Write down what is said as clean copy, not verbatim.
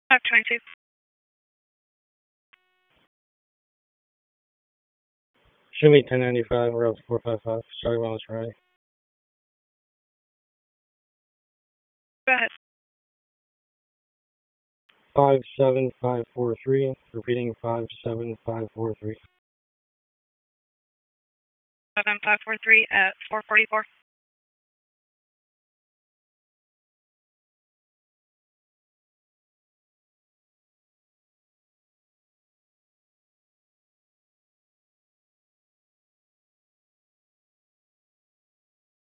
522. Show me 1095, route 455. Sorry, when it's ready. Go ahead. 57543. Repeating 57543. 7543 at 444.